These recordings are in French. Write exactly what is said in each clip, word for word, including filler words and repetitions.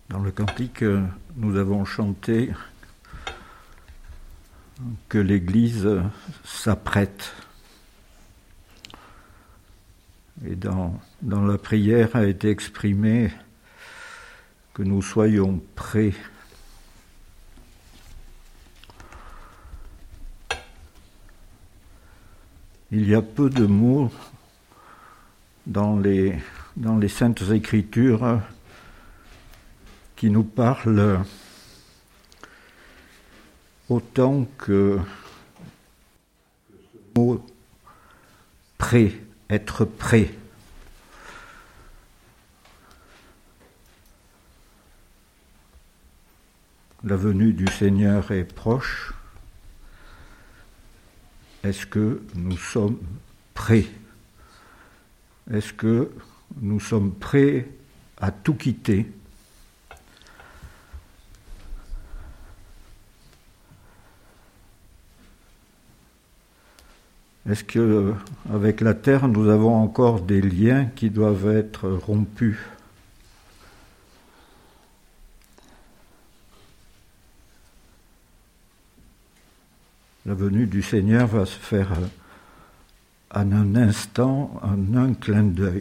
Dans le cantique, nous avons chanté que l'Église s'apprête. Et dans, dans la prière a été exprimé que nous soyons prêts. Il y a peu de mots dans les, dans les Saintes Écritures qui nous parlent autant que ce mot prêt, être prêt. La venue du Seigneur est proche. Est-ce que nous sommes prêts? Est-ce que nous sommes prêts à tout quitter? Est-ce qu'avec la terre, nous avons encore des liens qui doivent être rompus? La venue du Seigneur va se faire en un instant, en un clin d'œil.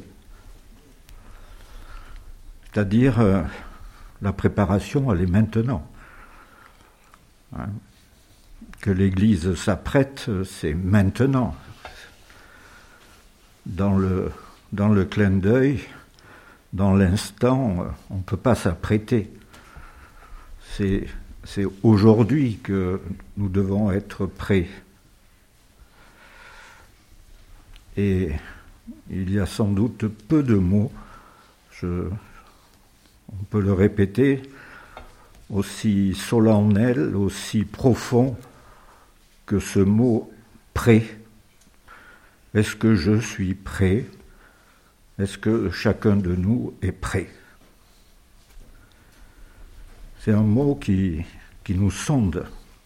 C'est-à-dire, euh, la préparation, elle est maintenant. Hein? Que l'Église s'apprête, c'est maintenant. Dans le, dans le clin d'œil, dans l'instant, on ne peut pas s'apprêter. C'est, c'est aujourd'hui que nous devons être prêts. Et il y a sans doute peu de mots, je, on peut le répéter, aussi solennels, aussi profonds que ce mot « prêt ». Est-ce que je suis prêt? Est-ce que chacun de nous est prêt? C'est un mot qui, qui nous sonde,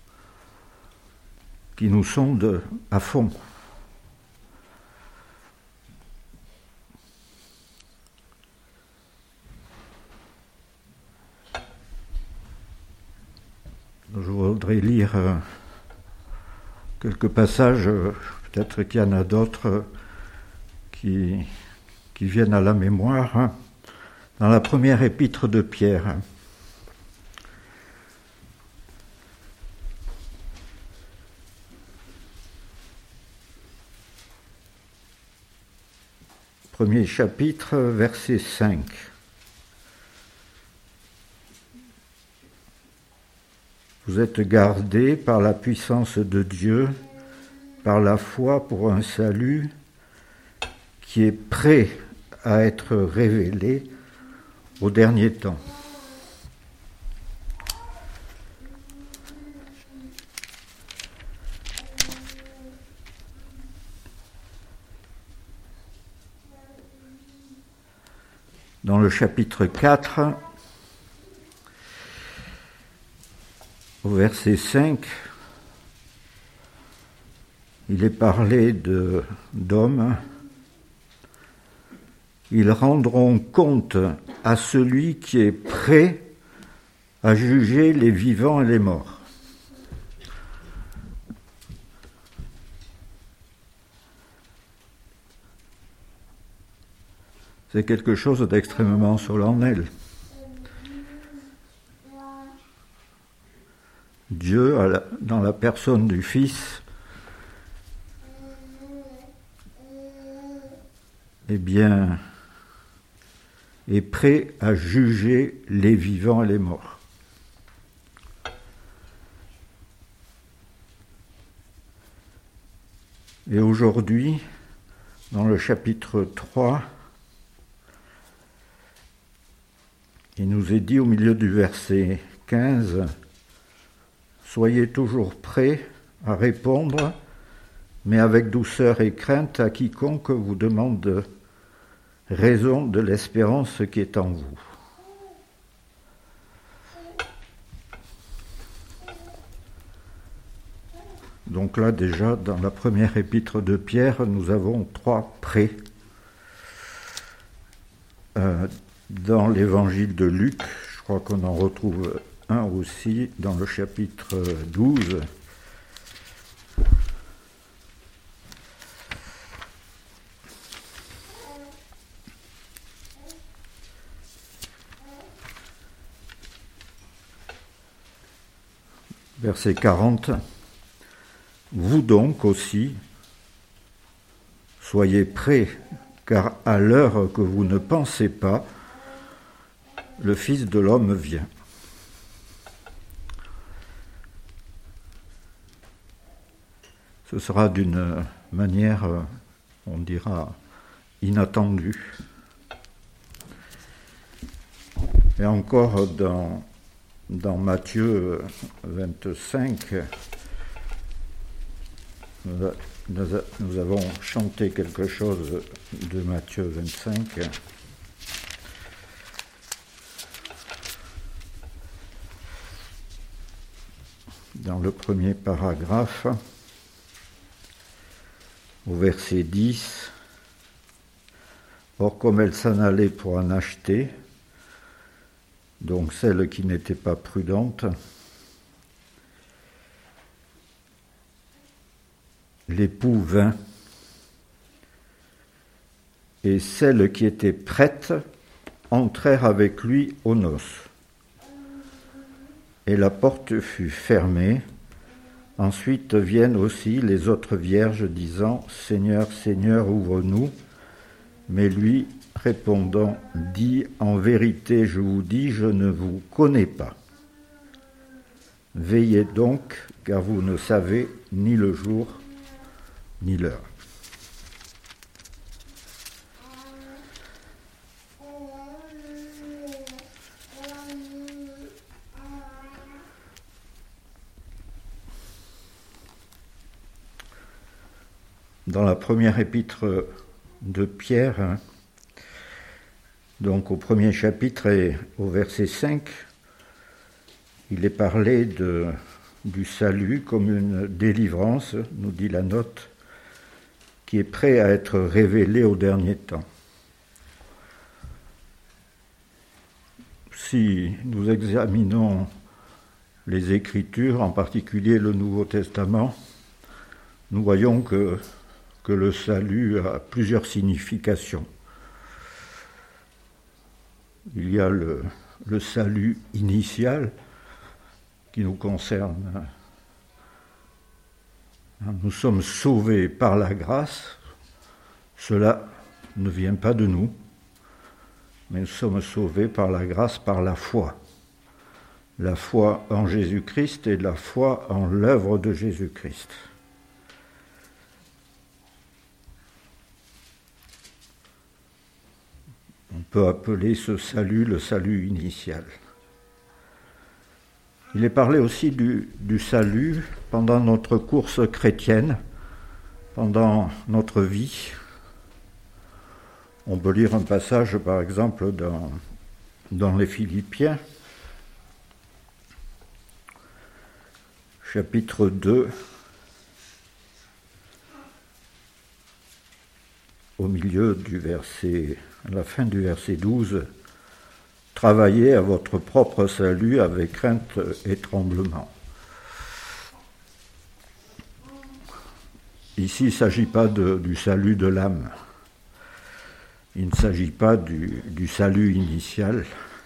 qui nous sonde à fond. Je voudrais lire quelques passages, peut-être qu'il y en a d'autres qui, qui viennent à la mémoire. Dans la première épître de Pierre, premier chapitre, verset cinq. Vous êtes gardés par la puissance de Dieu, par la foi pour un salut qui est prêt à être révélé au dernier temps. Dans le chapitre quatre, au verset cinq, il est parlé de, d'hommes. Ils rendront compte à celui qui est prêt à juger les vivants et les morts. C'est quelque chose d'extrêmement solennel. Dieu, dans la personne du Fils, eh bien, est prêt à juger les vivants et les morts. Et aujourd'hui, dans le chapitre trois, il nous est dit au milieu du verset quinze, « Soyez toujours prêts à répondre, mais avec douceur et crainte à quiconque vous demande raison de l'espérance qui est en vous. » Donc là, déjà, dans la première épître de Pierre, nous avons trois prêts. Euh, dans l'évangile de Luc, je crois crois qu'on en retrouve un aussi dans le chapitre douze. Verset quarante. Vous donc aussi, soyez prêts, car à l'heure que vous ne pensez pas, le Fils de l'homme vient. Ce sera d'une manière, on dira, inattendue. Et encore dans, dans Matthieu vingt-cinq, nous, nous avons chanté quelque chose de Matthieu vingt-cinq. Dans le premier paragraphe, au verset dix, « Or, comme elle s'en allait pour en acheter, donc celle qui n'était pas prudente, l'époux vint, et celles qui étaient prêtes entrèrent avec lui aux noces. Et la porte fut fermée. Ensuite viennent aussi les autres vierges disant « Seigneur, Seigneur, ouvre-nous ». Mais lui, répondant, dit « En vérité, je vous dis, je ne vous connais pas. Veillez donc, car vous ne savez ni le jour, ni l'heure. » Dans la première épître de Pierre, hein, donc au premier chapitre et au verset cinq, il est parlé de, du salut comme une délivrance, nous dit la note, qui est prêt à être révélée au dernier temps. Si nous examinons les Écritures, en particulier le Nouveau Testament, nous voyons que que le salut a plusieurs significations. Il y a le, le salut initial qui nous concerne. Nous sommes sauvés par la grâce. Cela ne vient pas de nous, mais nous sommes sauvés par la grâce, par la foi. La foi en Jésus-Christ et la foi en l'œuvre de Jésus-Christ. On peut appeler ce salut le salut initial. Il est parlé aussi du, du salut pendant notre course chrétienne, pendant notre vie. On peut lire un passage, par exemple, dans, dans les Philippiens, chapitre deux, au milieu du verset, à la fin du verset douze, « Travaillez à votre propre salut avec crainte et tremblement. » Ici, il ne s'agit pas de, du salut de l'âme. Il ne s'agit pas du, du salut initial.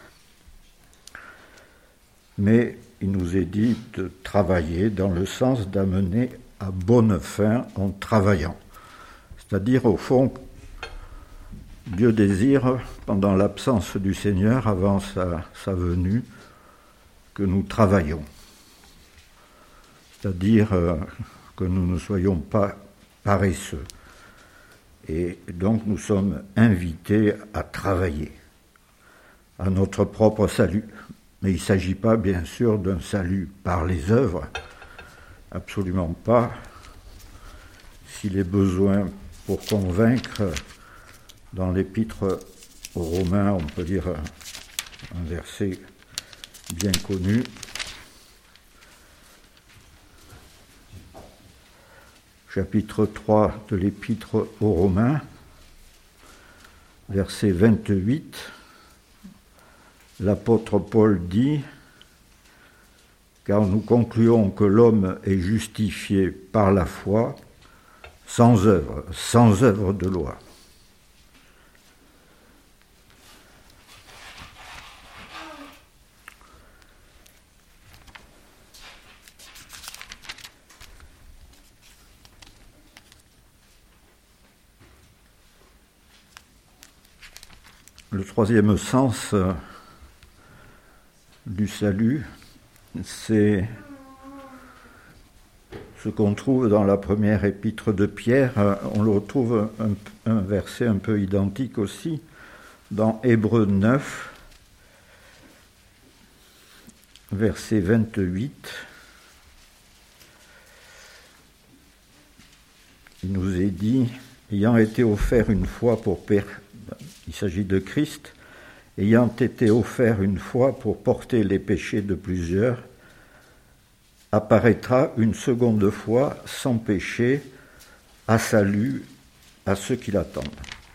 Mais il nous est dit de travailler dans le sens d'amener à bonne fin en travaillant. C'est-à-dire, au fond, Dieu désire, pendant l'absence du Seigneur, avant sa, sa venue, que nous travaillions. C'est-à-dire euh, que nous ne soyons pas paresseux. Et donc nous sommes invités à travailler à notre propre salut. Mais il ne s'agit pas, bien sûr, d'un salut par les œuvres. Absolument pas. S'il est besoin pour convaincre, dans l'épître aux Romains, on peut dire un verset bien connu. Chapitre trois de l'épître aux Romains, verset vingt-huit. l'apôtre Paul dit « Car nous concluons que l'homme est justifié par la foi, sans œuvre, sans œuvre de loi. » Le troisième sens euh, du salut, c'est ce qu'on trouve dans la première épître de Pierre. Euh, on le retrouve un, un verset un peu identique aussi dans Hébreux neuf, verset vingt-huit. Il nous est dit, ayant été offert une fois pour périr, il s'agit de Christ, ayant été offert une fois pour porter les péchés de plusieurs, apparaîtra une seconde fois sans péché, à salut à ceux qui l'attendent.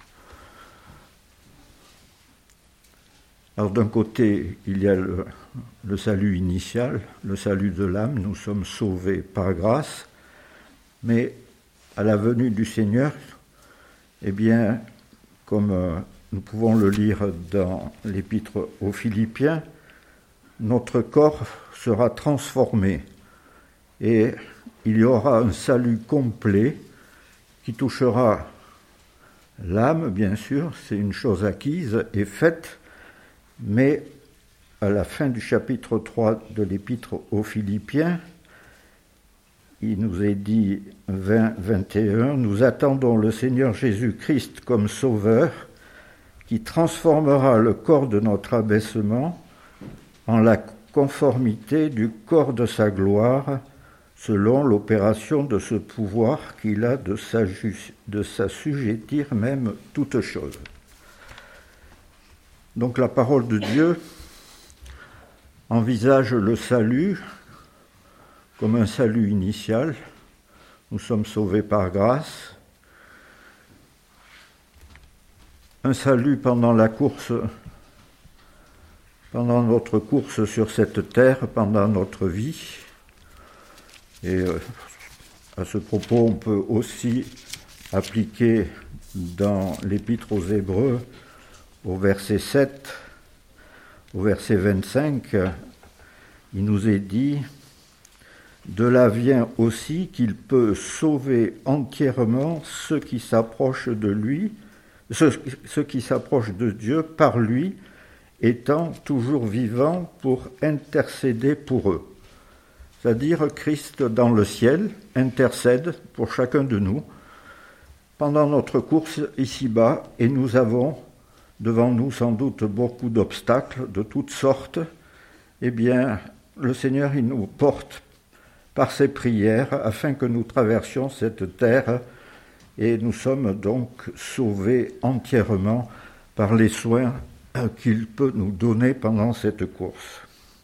Alors d'un côté, il y a le, le salut initial, le salut de l'âme, nous sommes sauvés par grâce, mais à la venue du Seigneur, eh bien, comme euh, nous pouvons le lire dans l'épître aux Philippiens, notre corps sera transformé et il y aura un salut complet qui touchera l'âme, bien sûr, c'est une chose acquise et faite, mais à la fin du chapitre trois de l'épître aux Philippiens, il nous est dit vingt, vingt et un, nous attendons le Seigneur Jésus-Christ comme Sauveur, qui transformera le corps de notre abaissement en la conformité du corps de sa gloire, selon l'opération de ce pouvoir qu'il a de, de s'assujettir même toutes choses. Donc la parole de Dieu envisage le salut comme un salut initial. Nous sommes sauvés par grâce. Un salut pendant la course, pendant notre course sur cette terre, pendant notre vie. Et à ce propos, on peut aussi appliquer dans l'épître aux Hébreux, au verset sept, au verset vingt-cinq, il nous est dit « De là vient aussi qu'il peut sauver entièrement ceux qui s'approchent de lui, ceux, ceux qui s'approchent de Dieu par lui, étant toujours vivant pour intercéder pour eux. » C'est-à-dire Christ dans le ciel intercède pour chacun de nous pendant notre course ici-bas, et nous avons devant nous sans doute beaucoup d'obstacles de toutes sortes. Eh bien, le Seigneur, il nous porte par ses prières afin que nous traversions cette terre, et nous sommes donc sauvés entièrement par les soins qu'il peut nous donner pendant cette course.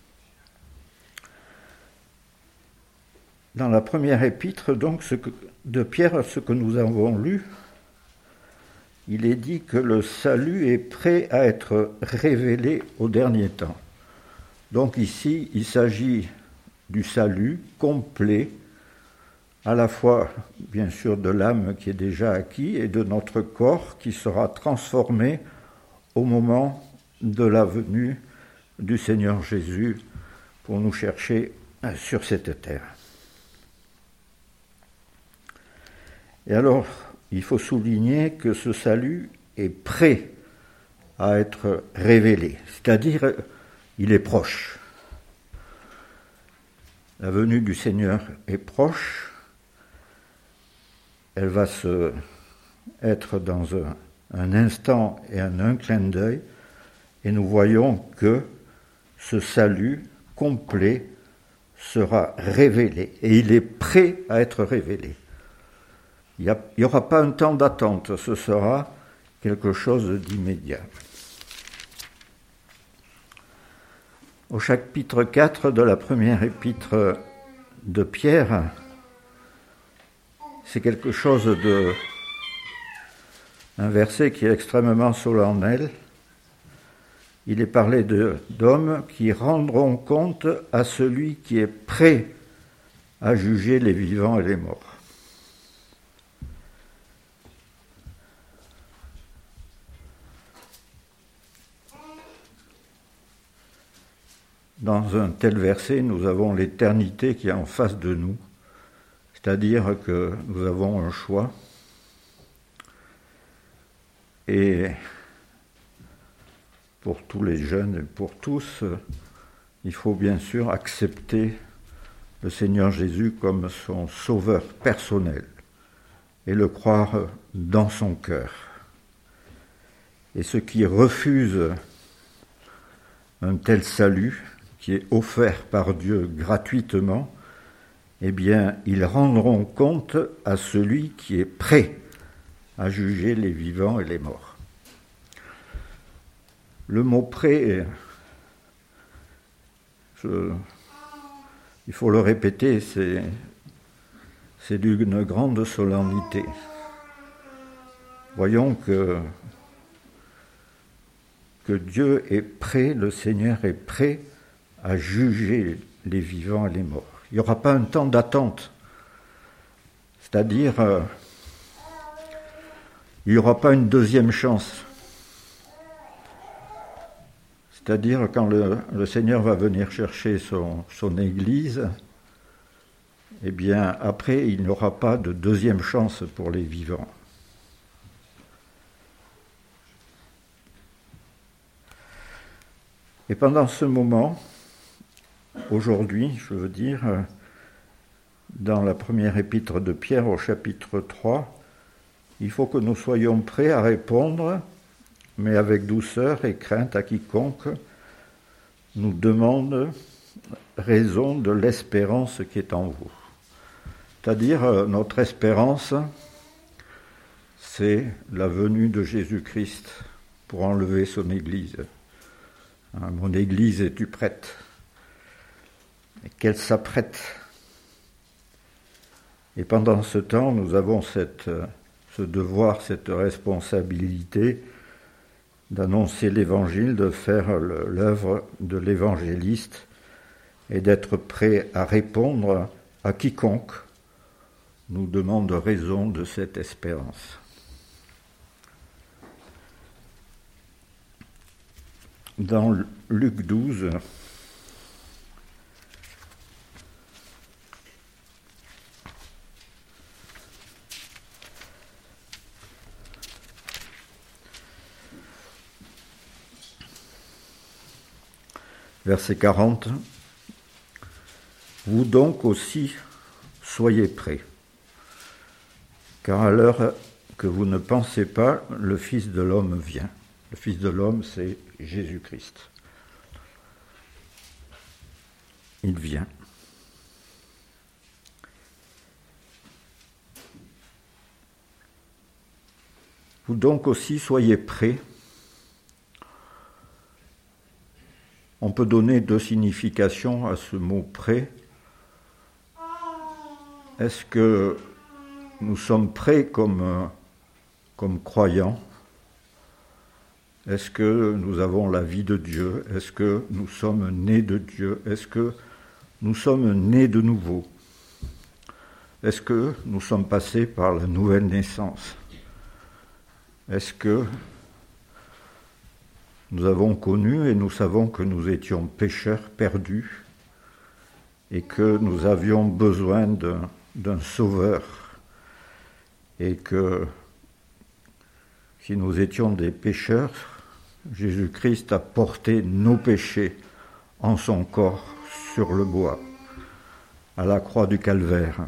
Dans la première épître donc, ce que, de Pierre, ce que nous avons lu, il est dit que le salut est prêt à être révélé au dernier temps. Donc ici, il s'agit du salut complet, à la fois, bien sûr, de l'âme qui est déjà acquis et de notre corps qui sera transformé au moment de la venue du Seigneur Jésus pour nous chercher sur cette terre. Et alors, il faut souligner que ce salut est prêt à être révélé, c'est-à-dire il est proche. La venue du Seigneur est proche, elle va se être dans un, un instant et en un clin d'œil, et nous voyons que ce salut complet sera révélé, et il est prêt à être révélé. Il n'y aura pas un temps d'attente, ce sera quelque chose d'immédiat. Au chapitre quatre de la première épître de Pierre, c'est quelque chose de... un verset qui est extrêmement solennel. il est parlé de, d'hommes qui rendront compte à celui qui est prêt à juger les vivants et les morts. Dans un tel verset, nous avons l'éternité qui est en face de nous, c'est-à-dire que nous avons un choix. Et pour tous les jeunes et pour tous, il faut bien sûr accepter le Seigneur Jésus comme son sauveur personnel et le croire dans son cœur. Et ceux qui refusent un tel salut, qui est offert par Dieu gratuitement, eh bien, ils rendront compte à celui qui est prêt à juger les vivants et les morts. Le mot « prêt », je, il faut le répéter, c'est, c'est d'une grande solennité. Voyons que, que Dieu est prêt, le Seigneur est prêt à juger les vivants et les morts. Il n'y aura pas un temps d'attente, c'est-à-dire euh, il n'y aura pas une deuxième chance. C'est-à-dire quand le, le Seigneur va venir chercher son, son Église, eh bien après il n'y aura pas de deuxième chance pour les vivants. Et pendant ce moment, aujourd'hui, je veux dire, dans la première épître de Pierre au chapitre trois, il faut que nous soyons prêts à répondre, mais avec douceur et crainte à quiconque nous demande raison de l'espérance qui est en vous. C'est-à-dire, notre espérance, c'est la venue de Jésus-Christ pour enlever son Église. Mon Église, es-tu prête ? Et qu'elle s'apprête. Et pendant ce temps, nous avons cette, ce devoir, cette responsabilité d'annoncer l'Évangile, de faire le, l'œuvre de l'évangéliste et d'être prêt à répondre à quiconque nous demande raison de cette espérance. Dans Luc douze, verset quarante, « Vous donc aussi soyez prêts, car à l'heure que vous ne pensez pas, le Fils de l'homme vient. » Le Fils de l'homme, c'est Jésus-Christ. Il vient. Vous donc aussi soyez prêts. On peut donner deux significations à ce mot « prêt ». Est-ce que nous sommes prêts comme, comme croyants ? Est-ce que nous avons la vie de Dieu ? Est-ce que nous sommes nés de Dieu ? Est-ce que nous sommes nés de nouveau ? Est-ce que nous sommes passés par la nouvelle naissance ? Est-ce que nous avons connu et nous savons que nous étions pécheurs perdus et que nous avions besoin d'un, d'un sauveur et que si nous étions des pécheurs, Jésus-Christ a porté nos péchés en son corps sur le bois, à la croix du Calvaire.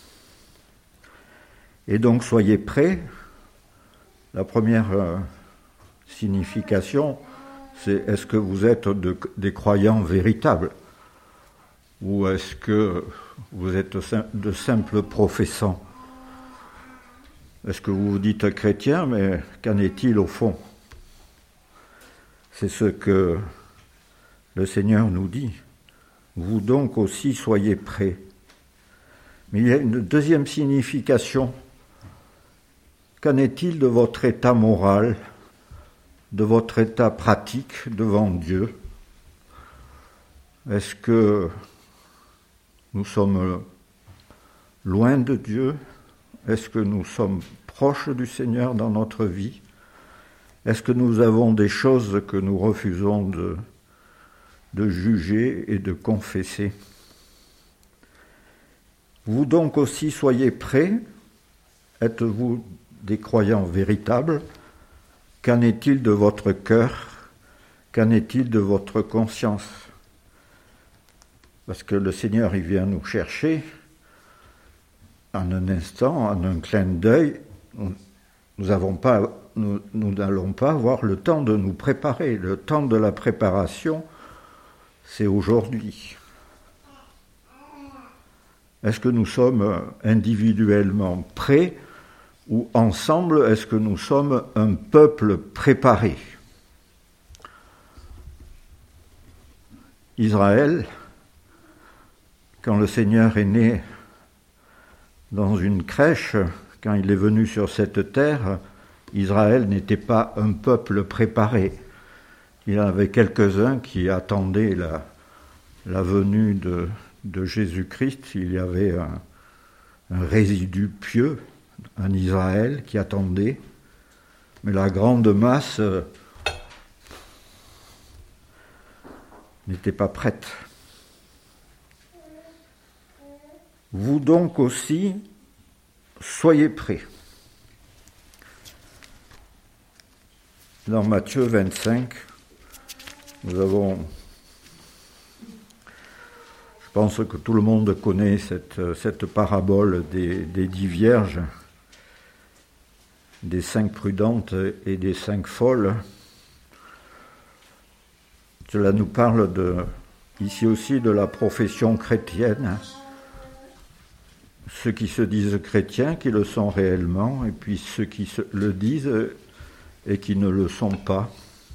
Et donc soyez prêts. La première euh, signification, c'est est-ce que vous êtes de, des croyants véritables ou est-ce que vous êtes de simples professants ? Est-ce que vous vous dites chrétien, mais qu'en est-il au fond ? C'est ce que le Seigneur nous dit. Vous donc aussi soyez prêts. Mais il y a une deuxième signification. Qu'en est-il de votre état moral de votre état pratique devant Dieu. Est-ce que nous sommes loin de Dieu? Est-ce que nous sommes proches du Seigneur dans notre vie? Est-ce que nous avons des choses que nous refusons de, de juger et de confesser? Vous donc aussi soyez prêts. Êtes-vous des croyants véritables? Qu'en est-il de votre cœur? Qu'en est-il de votre conscience? Parce que le Seigneur, il vient nous chercher en un instant, en un clin d'œil. Nous n'avons pas, nous, nous n'allons pas avoir le temps de nous préparer. Le temps de la préparation, c'est aujourd'hui. Est-ce que nous sommes individuellement prêts ou ensemble, est-ce que nous sommes un peuple préparé? Israël, quand le Seigneur est né dans une crèche, quand il est venu sur cette terre, Israël n'était pas un peuple préparé. Il y en avait quelques-uns qui attendaient la, la venue de, de Jésus-Christ. Il y avait un, un résidu pieux en Israël qui attendait, mais la grande masse euh, n'était pas prête. Vous donc aussi, soyez prêts. Dans Matthieu vingt-cinq, nous avons, je pense que tout le monde connaît cette, cette parabole des, des dix vierges, des cinq prudentes et des cinq folles. Cela nous parle de, ici aussi de la profession chrétienne, ceux qui se disent chrétiens, qui le sont réellement, et puis ceux qui se, le disent et qui ne le sont pas.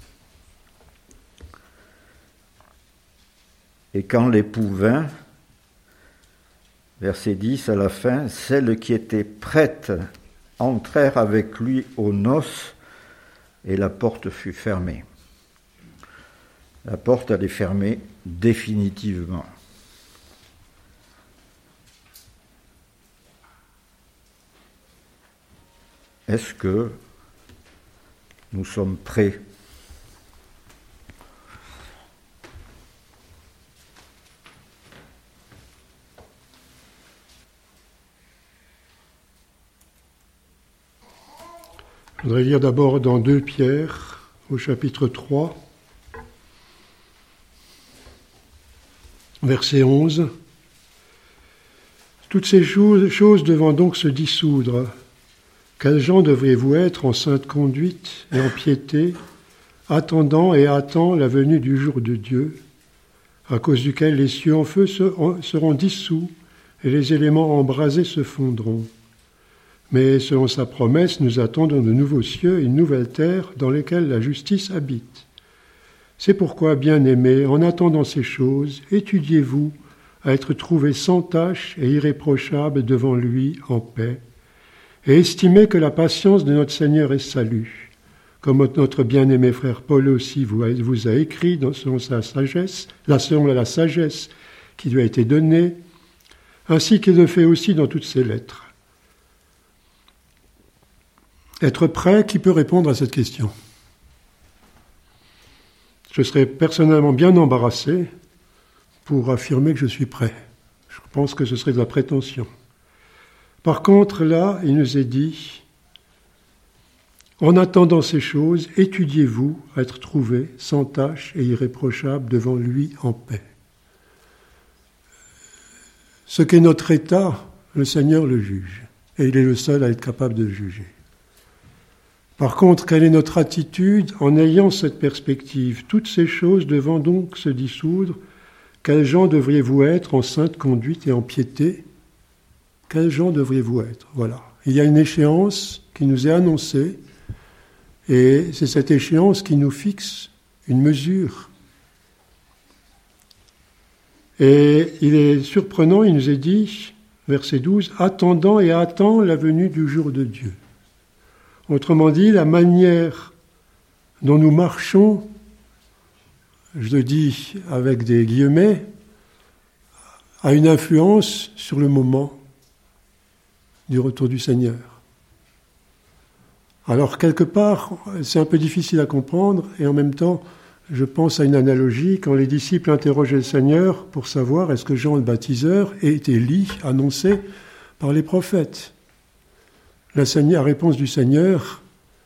Et quand l'époux vint, verset dix à la fin, celles qui étaient prêtes entrèrent avec lui aux noces, et la porte fut fermée. La porte, elle est fermée définitivement. Est-ce que nous sommes prêts? Je voudrais lire d'abord dans deux Pierre, au chapitre trois, verset onze. Toutes ces choses devant donc se dissoudre, quels gens devriez-vous être en sainte conduite et en piété, attendant et hâtant la venue du jour de Dieu, à cause duquel les cieux en feu seront dissous et les éléments embrasés se fondront. Mais selon sa promesse, nous attendons de nouveaux cieux et une nouvelle terre dans lesquelles la justice habite. C'est pourquoi, bien-aimés, en attendant ces choses, étudiez-vous à être trouvés sans tache et irréprochables devant lui en paix, et estimez que la patience de notre Seigneur est salut, comme notre bien-aimé frère Paul aussi vous a, vous a écrit dans, selon sa sagesse, là, selon la sagesse qui lui a été donnée, ainsi qu'il le fait aussi dans toutes ses lettres. Être prêt, qui peut répondre à cette question? Je serais personnellement bien embarrassé pour affirmer que je suis prêt. Je pense que ce serait de la prétention. Par contre, là, il nous est dit, en attendant ces choses, étudiez-vous à être trouvés sans tache et irréprochables devant lui en paix. Ce qu'est notre état, le Seigneur le juge, et il est le seul à être capable de le juger. Par contre, quelle est notre attitude en ayant cette perspective? Toutes ces choses devant donc se dissoudre, quels gens devriez-vous être en sainte conduite et en piété? Quels gens devriez-vous être? Voilà. Il y a une échéance qui nous est annoncée, et c'est cette échéance qui nous fixe une mesure. Et il est surprenant, il nous est dit, verset douze, « Attendant et attend la venue du jour de Dieu ». Autrement dit, la manière dont nous marchons, je le dis avec des guillemets, a une influence sur le moment du retour du Seigneur. Alors, quelque part, c'est un peu difficile à comprendre, et en même temps, je pense à une analogie, quand les disciples interrogeaient le Seigneur pour savoir est-ce que Jean le baptiseur est Élie annoncé par les prophètes. La, la réponse du Seigneur,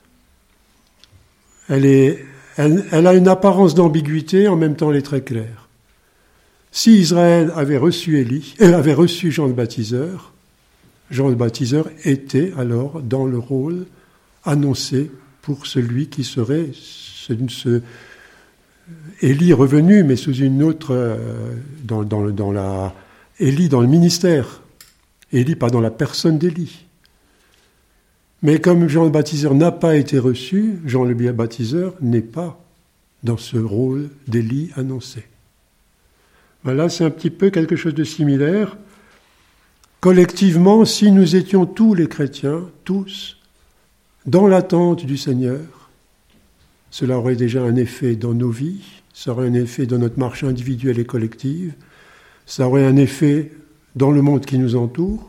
elle, est, elle, elle a une apparence d'ambiguïté, en même temps elle est très claire. Si Israël avait reçu, Élie, euh, avait reçu Jean le baptiseur, Jean le baptiseur était alors dans le rôle annoncé pour celui qui serait ce, ce, Élie revenu, mais sous une autre, euh, dans, dans, dans la, Élie dans le ministère, Élie pas dans la personne d'Élie. Mais comme Jean le baptiseur n'a pas été reçu, Jean le baptiseur n'est pas dans ce rôle d'Élie annoncé. Voilà, c'est un petit peu quelque chose de similaire. Collectivement, si nous étions tous les chrétiens, tous, dans l'attente du Seigneur, cela aurait déjà un effet dans nos vies, ça aurait un effet dans notre marche individuelle et collective, ça aurait un effet dans le monde qui nous entoure,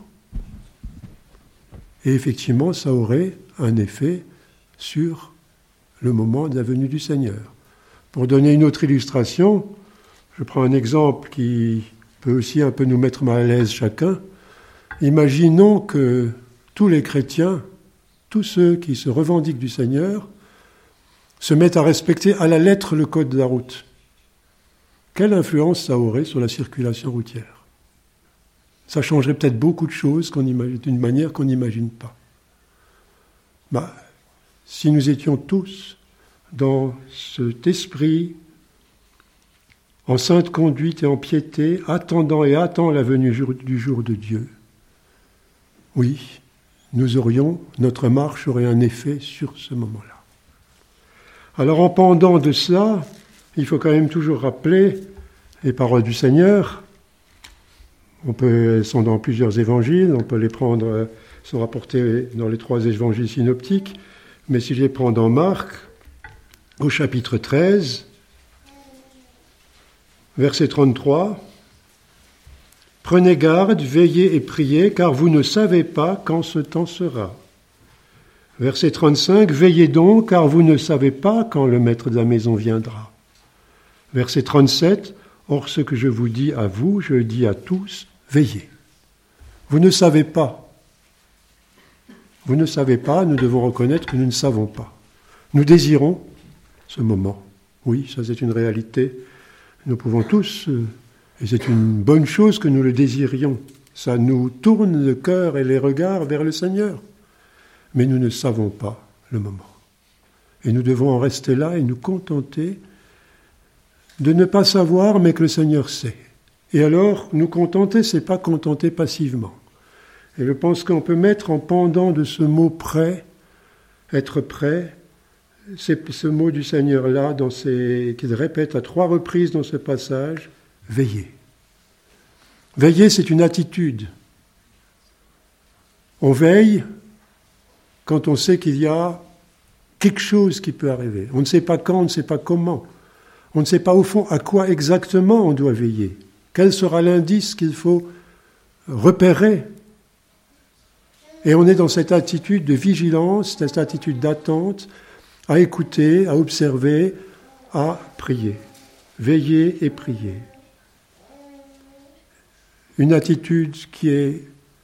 et effectivement, ça aurait un effet sur le moment de la venue du Seigneur. Pour donner une autre illustration, je prends un exemple qui peut aussi un peu nous mettre mal à l'aise chacun. Imaginons que tous les chrétiens, tous ceux qui se revendiquent du Seigneur, se mettent à respecter à la lettre le code de la route. Quelle influence ça aurait sur la circulation routière ? Ça changerait peut-être beaucoup de choses qu'on imagine, d'une manière qu'on n'imagine pas. Bah, si nous étions tous dans cet esprit, en sainte conduite et en piété, attendant et attendant la venue du jour de Dieu, oui, nous aurions, notre marche aurait un effet sur ce moment-là. Alors en pendant de cela, il faut quand même toujours rappeler les paroles du Seigneur. On peut, elles sont dans plusieurs évangiles, on peut les prendre, elles sont rapportées dans les trois évangiles synoptiques, mais si je les prends dans Marc, au chapitre treize, verset trente-trois, « Prenez garde, veillez et priez, car vous ne savez pas quand ce temps sera. » Verset trente-cinq, « Veillez donc, car vous ne savez pas quand le maître de la maison viendra. » Verset trente-sept, « Or ce que je vous dis à vous, je le dis à tous, veillez. » Vous ne savez pas. Vous ne savez pas, nous devons reconnaître que nous ne savons pas. Nous désirons ce moment. Oui, ça c'est une réalité. Nous pouvons tous, et c'est une bonne chose que nous le désirions. Ça nous tourne le cœur et les regards vers le Seigneur. Mais nous ne savons pas le moment. Et nous devons en rester là et nous contenter de ne pas savoir, mais que le Seigneur sait. Et alors, nous contenter, c'est pas contenter passivement. Et je pense qu'on peut mettre en pendant de ce mot « prêt », être prêt, c'est ce mot du Seigneur-là, dans ces, qu'il répète à trois reprises dans ce passage, « veiller ». Veiller, c'est une attitude. On veille quand on sait qu'il y a quelque chose qui peut arriver. On ne sait pas quand, on ne sait pas comment. On ne sait pas au fond à quoi exactement on doit veiller. Quel sera l'indice qu'il faut repérer ? Et on est dans cette attitude de vigilance, cette attitude d'attente, à écouter, à observer, à prier. Veiller et prier. Une attitude qui est,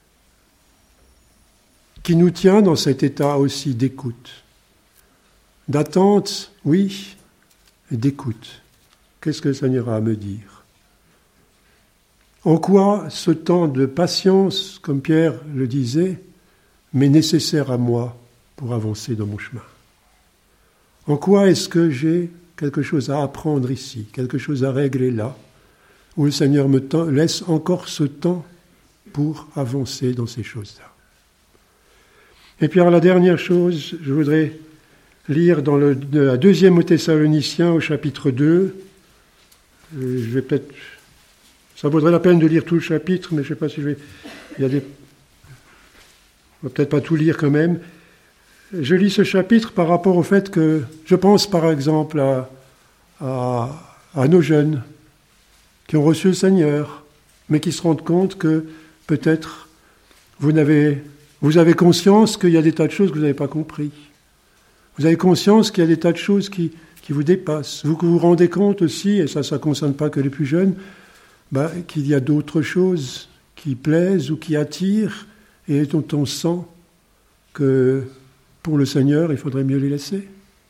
qui nous tient dans cet état aussi d'écoute. D'attente, oui, et d'écoute. Qu'est-ce que le Seigneur a à me dire ? En quoi ce temps de patience, comme Pierre le disait, m'est nécessaire à moi pour avancer dans mon chemin ? En quoi est-ce que j'ai quelque chose à apprendre ici, quelque chose à régler là, où le Seigneur me t- laisse encore ce temps pour avancer dans ces choses-là ? Et puis alors la dernière chose, je voudrais lire dans le, de la deuxième aux Thessaloniciens au chapitre deux. Je vais peut-être, ça vaudrait la peine de lire tout le chapitre, mais je ne sais pas si je vais, il y a des, on va peut-être pas tout lire quand même. je lis ce chapitre par rapport au fait que je pense par exemple à, à, à nos jeunes qui ont reçu le Seigneur, mais qui se rendent compte que peut-être vous, n'avez, vous avez conscience qu'il y a des tas de choses que vous n'avez pas compris. Vous avez conscience qu'il y a des tas de choses qui, qui vous dépassent. Vous vous rendez compte aussi, et ça, ça ne concerne pas que les plus jeunes, bah, qu'il y a d'autres choses qui plaisent ou qui attirent et dont on sent que pour le Seigneur, il faudrait mieux les laisser.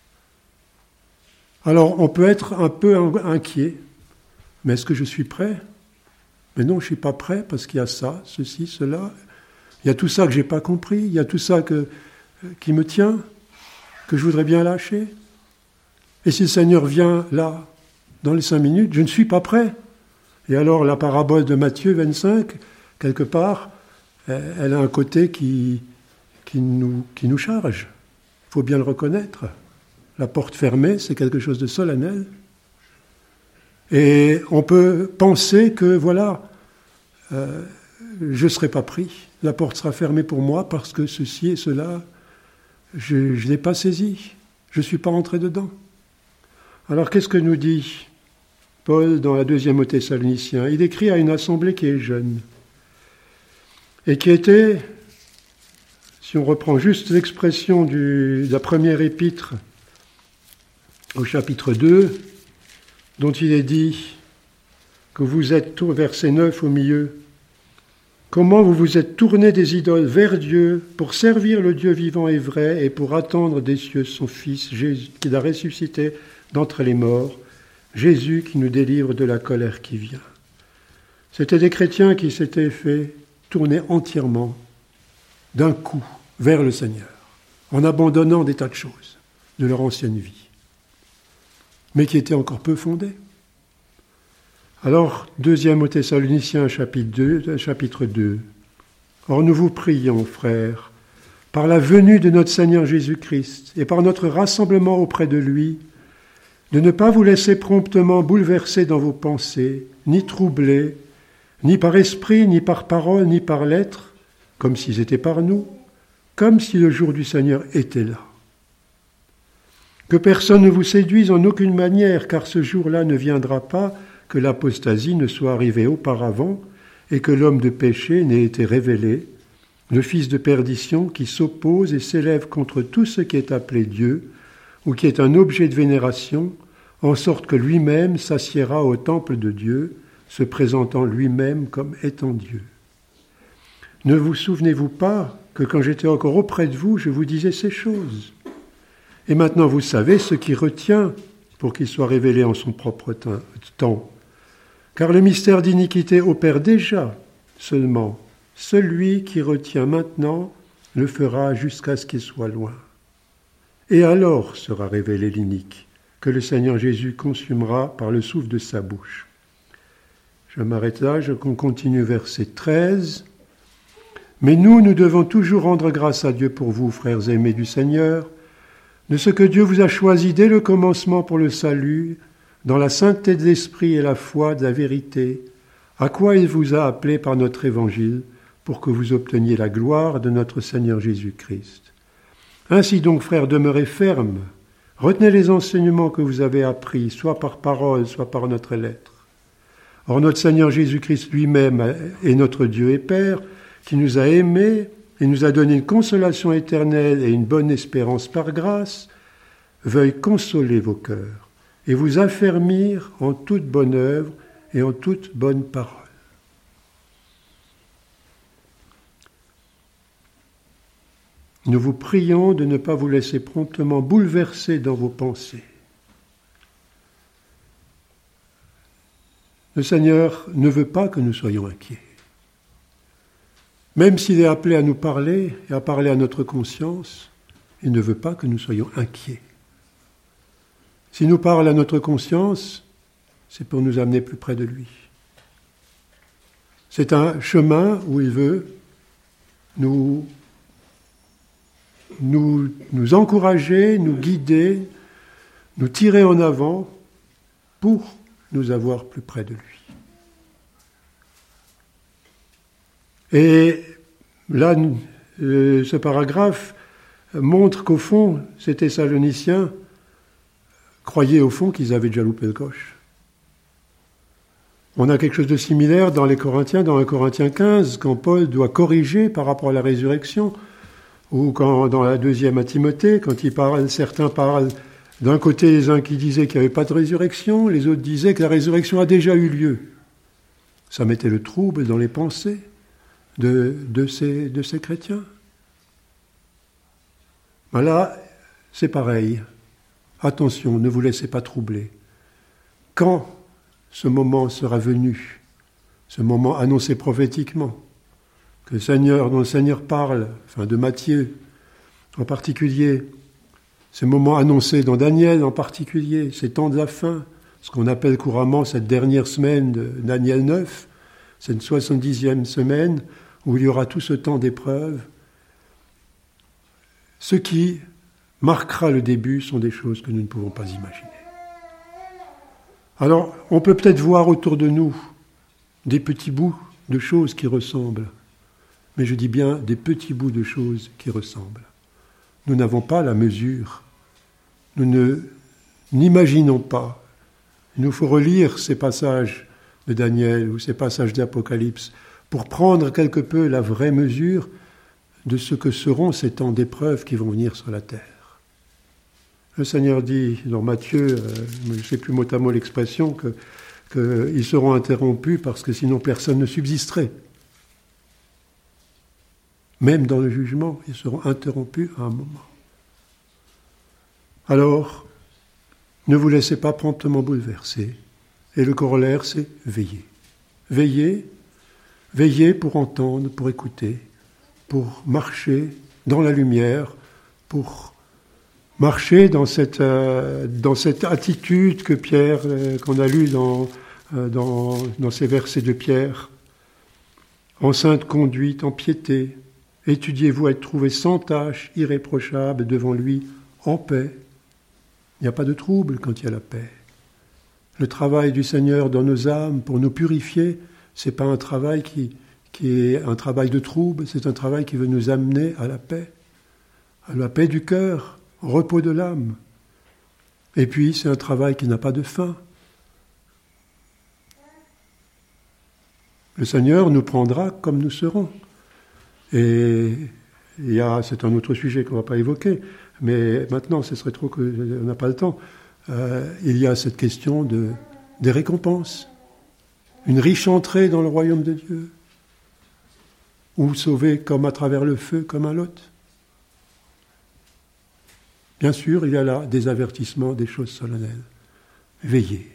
Alors, on peut être un peu inquiet. Mais est-ce que je suis prêt ? Mais non, je ne suis pas prêt parce qu'il y a ça, ceci, cela. Il y a tout ça que je n'ai pas compris. Il y a tout ça que, qui me tient, que je voudrais bien lâcher. Et si le Seigneur vient là, dans les cinq minutes, je ne suis pas prêt. Et alors, la parabole de Matthieu vingt-cinq, quelque part, elle a un côté qui, qui, nous, qui nous charge. Il faut bien le reconnaître. La porte fermée, c'est quelque chose de solennel. Et on peut penser que, voilà, euh, je ne serai pas pris. La porte sera fermée pour moi parce que ceci et cela, je ne l'ai pas saisi. Je ne suis pas entré dedans. Alors, qu'est-ce que nous dit Paul dans la deuxième aux Thessaloniciens ? Il écrit à une assemblée qui est jeune et qui était, si on reprend juste l'expression du, de la première épître au chapitre deux, dont il est dit que vous êtes, verset neuf au milieu, comment vous vous êtes tournés des idoles vers Dieu pour servir le Dieu vivant et vrai et pour attendre des cieux son Fils Jésus, qu'il a ressuscité d'entre les morts, Jésus qui nous délivre de la colère qui vient. C'étaient des chrétiens qui s'étaient fait tourner entièrement d'un coup vers le Seigneur, en abandonnant des tas de choses de leur ancienne vie, mais qui était encore peu fondée. Alors, deuxième aux Thessaloniciens, chapitre deux, chapitre deux. Or, nous vous prions, frères, par la venue de notre Seigneur Jésus-Christ et par notre rassemblement auprès de lui, de ne pas vous laisser promptement bouleverser dans vos pensées, ni troubler, ni par esprit, ni par parole, ni par lettre, comme s'ils étaient par nous, comme si le jour du Seigneur était là. Que personne ne vous séduise en aucune manière, car ce jour-là ne viendra pas que l'apostasie ne soit arrivée auparavant et que l'homme de péché n'ait été révélé, le fils de perdition qui s'oppose et s'élève contre tout ce qui est appelé Dieu ou qui est un objet de vénération, en sorte que lui-même s'assiera au temple de Dieu, se présentant lui-même comme étant Dieu. Ne vous souvenez-vous pas que quand j'étais encore auprès de vous, je vous disais ces choses ? Et maintenant, vous savez ce qui retient pour qu'il soit révélé en son propre temps. Car le mystère d'iniquité opère déjà seulement. Celui qui retient maintenant le fera jusqu'à ce qu'il soit loin. Et alors sera révélé l'inique, que le Seigneur Jésus consumera par le souffle de sa bouche. Je m'arrête là, je continue verset treize. Mais nous, nous devons toujours rendre grâce à Dieu pour vous, frères aimés du Seigneur, de ce que Dieu vous a choisi dès le commencement pour le salut, dans la sainteté de l'esprit et la foi de la vérité, à quoi il vous a appelé par notre évangile, pour que vous obteniez la gloire de notre Seigneur Jésus-Christ. Ainsi donc, frères, demeurez fermes, retenez les enseignements que vous avez appris, soit par parole, soit par notre lettre. Or notre Seigneur Jésus-Christ lui-même est notre Dieu et Père, qui nous a aimés et nous a donné une consolation éternelle et une bonne espérance par grâce, veuille consoler vos cœurs et vous affermir en toute bonne œuvre et en toute bonne parole. Nous vous prions de ne pas vous laisser promptement bouleverser dans vos pensées. Le Seigneur ne veut pas que nous soyons inquiets. Même s'il est appelé à nous parler et à parler à notre conscience, il ne veut pas que nous soyons inquiets. S'il nous parle à notre conscience, c'est pour nous amener plus près de lui. C'est un chemin où il veut nous, nous, nous encourager, nous guider, nous tirer en avant pour nous avoir plus près de lui. Et là, euh, ce paragraphe montre qu'au fond, ces Thessaloniciens croyaient au fond qu'ils avaient déjà loupé le coche. On a quelque chose de similaire dans les Corinthiens, dans un Corinthiens quinze, quand Paul doit corriger par rapport à la résurrection, ou quand dans la deuxième à Timothée, quand il parle, certains parlent d'un côté les uns qui disaient qu'il n'y avait pas de résurrection, les autres disaient que la résurrection a déjà eu lieu. Ça mettait le trouble dans les pensées de, de, ces, de ces chrétiens. Ben là, c'est pareil. Attention, ne vous laissez pas troubler. Quand ce moment sera venu, ce moment annoncé prophétiquement, que le Seigneur, dont le Seigneur parle, enfin de Matthieu en particulier, ce moment annoncé dans Daniel en particulier, ces temps de la fin, ce qu'on appelle couramment cette dernière semaine de Daniel neuf, cette soixante-dixième semaine où il y aura tout ce temps d'épreuve, ce qui marquera le début sont des choses que nous ne pouvons pas imaginer. Alors, on peut peut-être voir autour de nous des petits bouts de choses qui ressemblent, mais je dis bien des petits bouts de choses qui ressemblent. Nous n'avons pas la mesure, nous ne n'imaginons pas. Il nous faut relire ces passages de Daniel ou ces passages d'Apocalypse pour prendre quelque peu la vraie mesure de ce que seront ces temps d'épreuves qui vont venir sur la terre. Le Seigneur dit dans Matthieu, euh, je ne sais plus mot à mot l'expression, que, qu'ils seront interrompus parce que sinon personne ne subsisterait. Même dans le jugement, ils seront interrompus à un moment. Alors, ne vous laissez pas promptement bouleverser. Et le corollaire, c'est veiller. Veiller, veiller pour entendre, pour écouter, pour marcher dans la lumière, pour marcher dans cette, euh, dans cette attitude que Pierre, euh, qu'on a lu dans, euh, dans, dans ces versets de Pierre, en sainte conduite, en piété, étudiez-vous à être trouvé sans tache, irréprochable devant lui, en paix. Il n'y a pas de trouble quand il y a la paix. Le travail du Seigneur dans nos âmes pour nous purifier, c'est pas un travail qui, qui est un travail de trouble, c'est un travail qui veut nous amener à la paix, à la paix du cœur, au repos de l'âme. Et puis, c'est un travail qui n'a pas de fin. Le Seigneur nous prendra comme nous serons. Et il y a, c'est un autre sujet qu'on ne va pas évoquer, mais maintenant, ce serait trop qu'on n'a pas le temps. Euh, il y a cette question de, des récompenses. Une riche entrée dans le royaume de Dieu. Ou sauvé comme à travers le feu, comme un Lot. Bien sûr, il y a là des avertissements, des choses solennelles. Veillez.